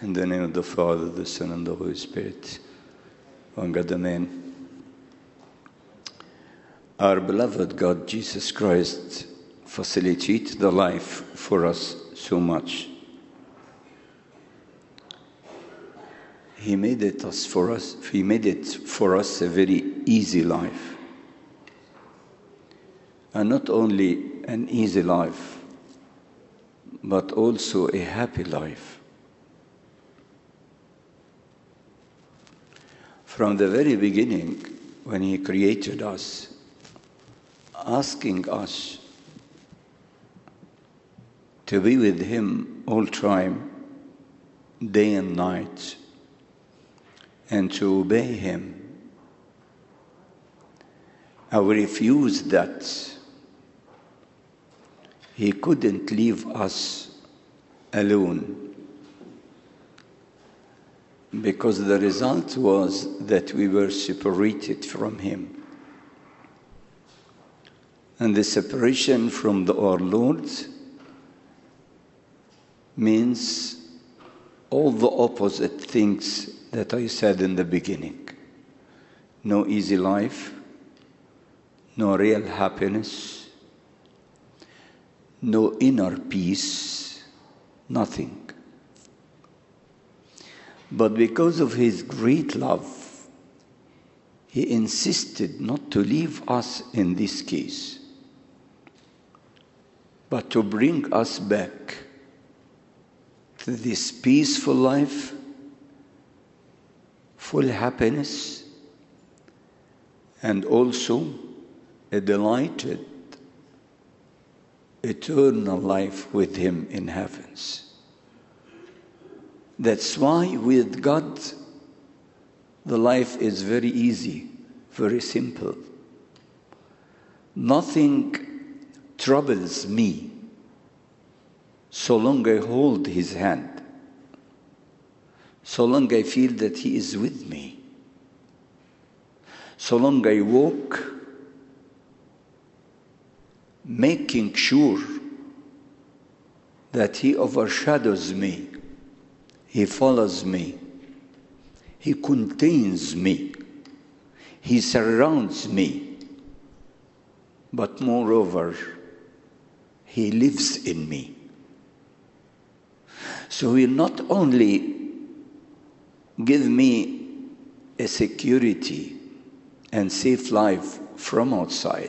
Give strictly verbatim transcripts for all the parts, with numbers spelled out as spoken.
In the name of the Father, the Son, and the Holy Spirit, one God, amen. Our beloved God, Jesus Christ, facilitates the life for us so much. He made it us for us. He made it for us a very easy life, and not only an easy life, but also a happy life. From the very beginning, when He created us, asking us to be with Him all time, day and night, and to obey Him, and we refused that. He couldn't leave us alone, because the result was that we were separated from Him. And the separation from the, our Lord means all the opposite things that I said in the beginning. No easy life, no real happiness, no inner peace, nothing. But because of His great love, He insisted not to leave us in this case, but to bring us back to this peaceful life, full happiness, and also a delighted eternal life with Him in heavens. That's why with God, the life is very easy, very simple. Nothing troubles me so long I hold His hand, so long I feel that He is with me, so long I walk making sure that He overshadows me, He follows me, He contains me, He surrounds me, but moreover, He lives in me. So He not only give me a security and safe life from outside,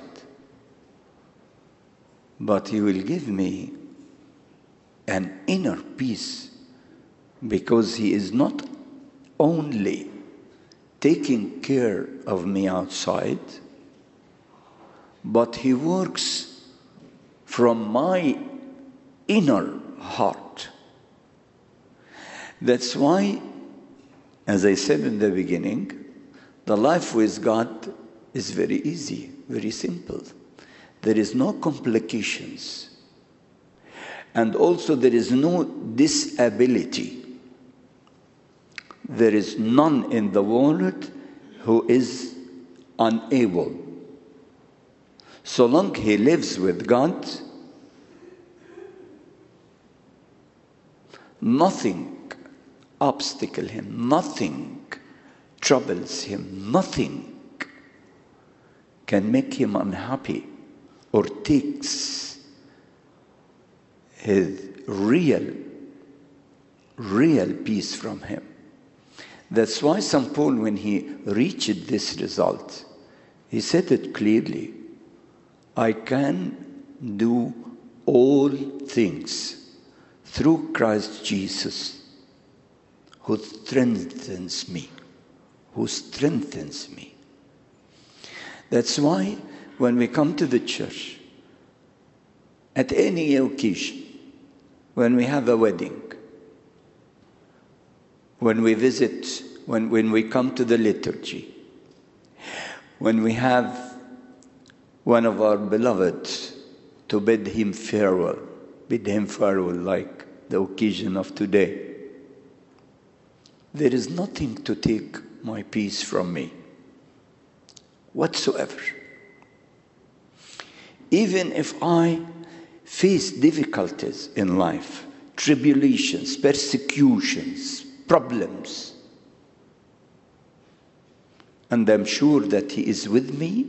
but He will give me an inner peace, because He is not only taking care of me outside, but He works from my inner heart. That's why, as I said in the beginning, the life with God is very easy, very simple. There is no complications. And also there is no disability. There is none in the world who is unable. So long he lives with God, nothing obstacles him, nothing troubles him, nothing can make him unhappy or takes his real, real peace from him. That's why Saint Paul, when he reached this result, he said it clearly: I can do all things through Christ Jesus, who strengthens me, who strengthens me. That's why when we come to the church, at any occasion, when we have a wedding, when we visit, when, when we come to the liturgy, when we have one of our beloved to bid him farewell, bid him farewell like the occasion of today, there is nothing to take my peace from me whatsoever. Even if I face difficulties in life, tribulations, persecutions, problems. And I'm sure that He is with me.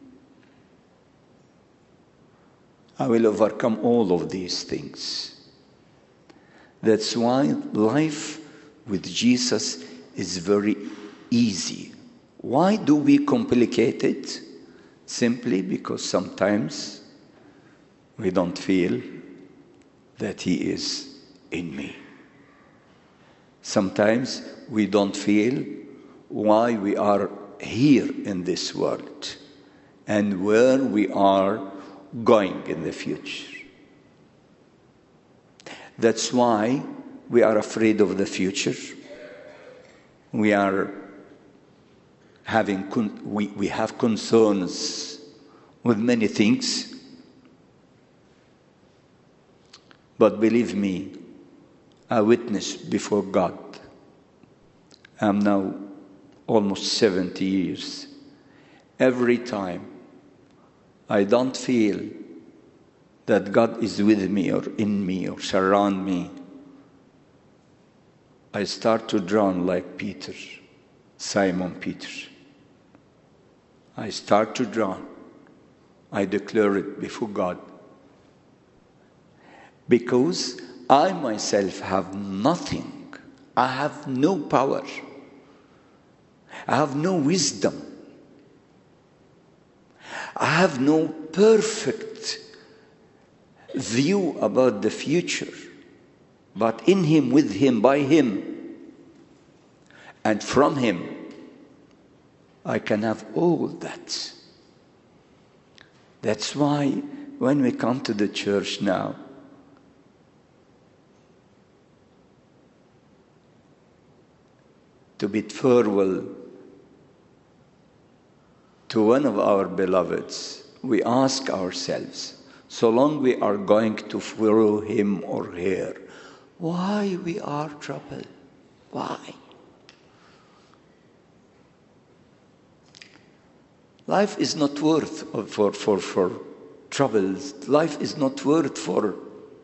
I will overcome all of these things. That's why life with Jesus is very easy. Why do we complicate it? Simply because sometimes we don't feel that He is in me. Sometimes we don't feel why we are here in this world and where we are going in the future. That's why we are afraid of the future. We are having con- we, we have concerns with many things. But believe me, I witness before God. I'm now almost seventy years. Every time I don't feel that God is with me or in me or surround me, I start to drown like Peter, Simon Peter. I start to drown. I declare it before God. Because I myself have nothing. I have no power. I have no wisdom. I have no perfect view about the future. But in Him, with Him, by Him, and from Him, I can have all that. That's why when we come to the church now, to bid farewell to one of our beloveds, we ask ourselves, so long we are going to follow him or her, why we are troubled? Why? Life is not worth for, for, for troubles. Life is not worth for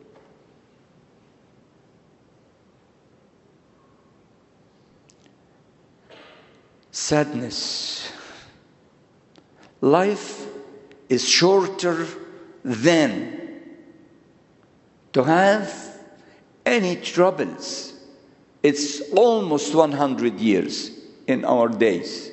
sadness. Life is shorter than to have any troubles. It's almost one hundred years in our days.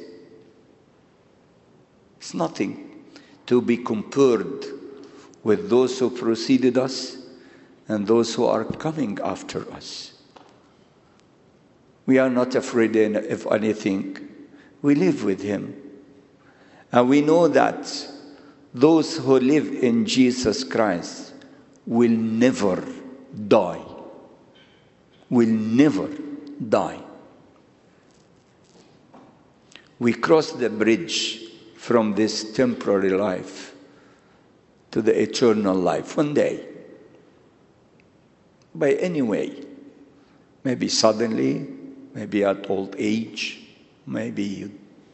It's nothing to be compared with those who preceded us and those who are coming after us. We are not afraid of anything. We live with Him. And we know that those who live in Jesus Christ will never die. Will never die. We cross the bridge from this temporary life to the eternal life one day. By any way. Maybe suddenly, maybe at old age, maybe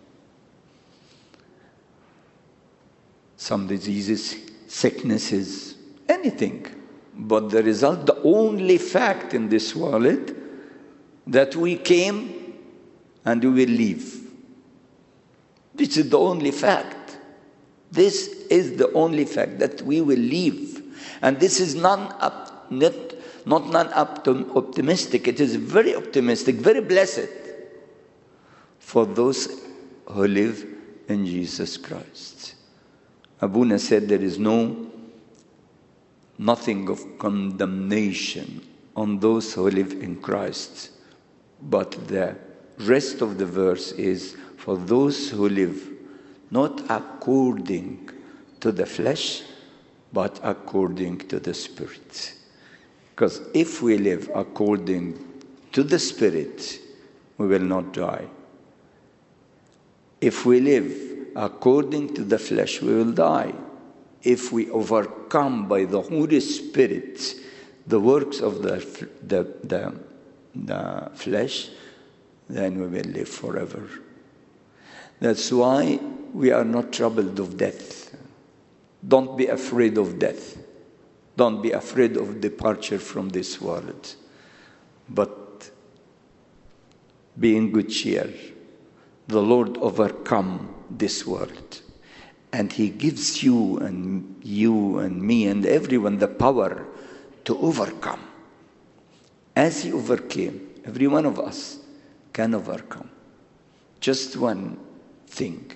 some diseases, sicknesses, anything. But the result, the only fact in this world, that we came and we will leave. This is the only fact. This is the only fact, that we will leave. And this is non-up, not, not non-optimistic. It is very optimistic, very blessed for those who live in Jesus Christ. Abuna said there is no nothing of condemnation on those who live in Christ. But the rest of the verse is for those who live not according to the flesh, but according to the Spirit. Because if we live according to the Spirit, we will not die. If we live according to the flesh, we will die. If we overcome by the Holy Spirit the works of the, the, the, the flesh, then we will live forever. That's why we are not troubled of death. Don't be afraid of death. Don't be afraid of departure from this world, but be in good cheer. The Lord overcome this world, and He gives you and you and me and everyone the power to overcome. As He overcame, every one of us can overcome. Just one thing.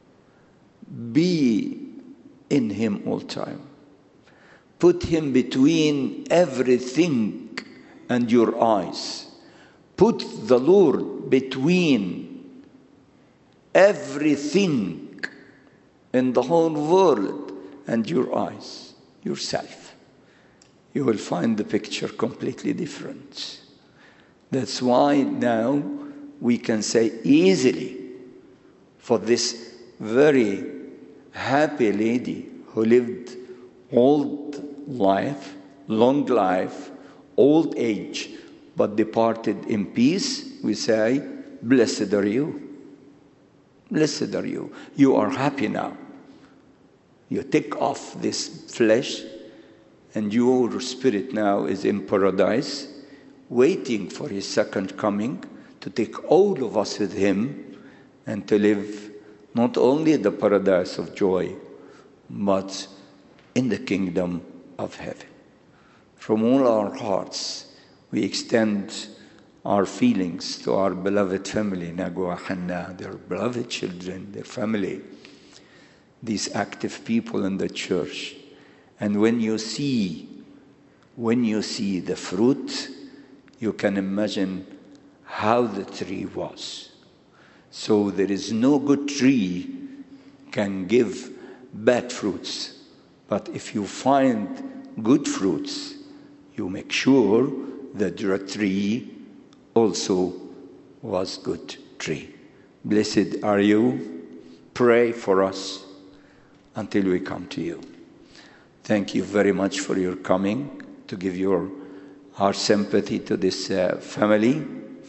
Be in Him all time. Put Him between everything and your eyes. Put the Lord between everything in the whole world and your eyes, yourself. You will find the picture completely different. That's why now we can say easily for this very happy lady who lived old life, long life, old age, but departed in peace, we say, blessed are you. Blessed are you. You are happy now. You take off this flesh, and your spirit now is in paradise, waiting for His second coming to take all of us with Him and to live not only the paradise of joy, but in the kingdom of heaven. From all our hearts, we extend our feelings to our beloved family, Nagua Hanna, their beloved children, their family, these active people in the church. And when you see, when you see the fruit, you can imagine how the tree was. So there is no good tree can give bad fruits. But if you find good fruits, you make sure that your tree also was good tree. Blessed are you. Pray for us until we come to you. Thank you very much for your coming to give your our sympathy to this uh, family.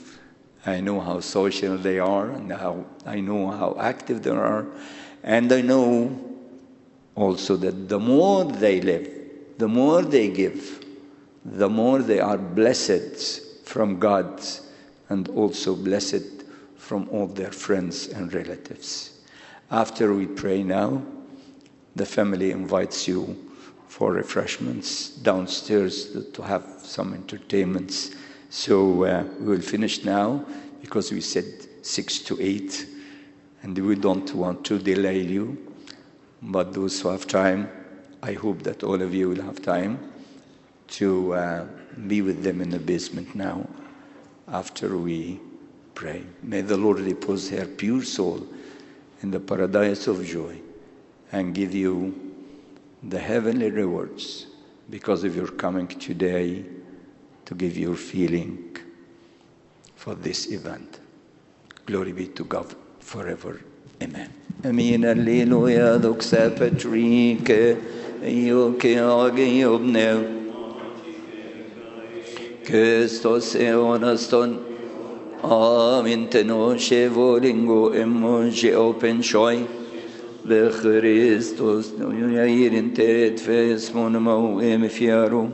I know how social they are, and how I know how active they are, and I know also that the more they live, the more they give, the more they are blessed from God, and also blessed from all their friends and relatives. After we pray now, the family invites you for refreshments downstairs to, to have some entertainments. So uh, we will finish now because we said six to eight, and we don't want to delay you. But those who have time, I hope that all of you will have time to uh, be with them in the basement now after we pray. May the Lord repose her pure soul in the paradise of joy and give you the heavenly rewards because of your coming today to give your feeling for this event. Glory be to God forever. Amen. Amen. Alleluia. Doxa Patrike. Ioke agi obnev. Christos eonaston. Amin tenoshe volingo emonje open shoy. Christos noirin tet fes monmo emifiaro.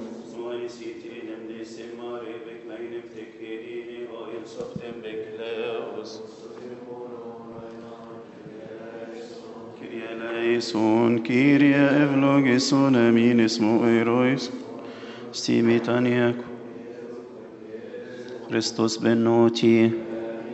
Son Kyrie evlogeson amin ismo erois stimitaniac Christos benoti.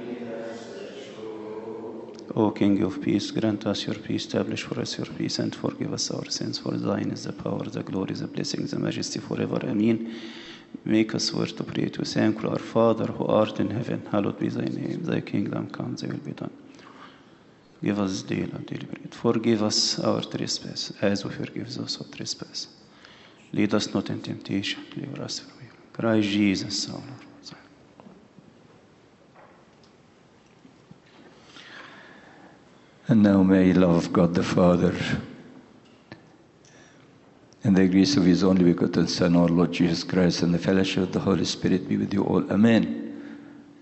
O King of peace, grant us your peace, establish for us your peace, and forgive us our sins, for thine is the power, the glory, the blessing, the majesty forever. Amen. Make us swear to pray to thank our Father who art in heaven, hallowed be thy name, thy kingdom come, thy will be done. Give us daily our daily bread. Forgive us our trespass, as we forgive those who trespass. Lead us not in temptation, deliver us from evil. Christ Jesus, our Lord. And now may the love of God the Father and the grace of His only begotten Son, our Lord Jesus Christ, and the fellowship of the Holy Spirit be with you all. Amen.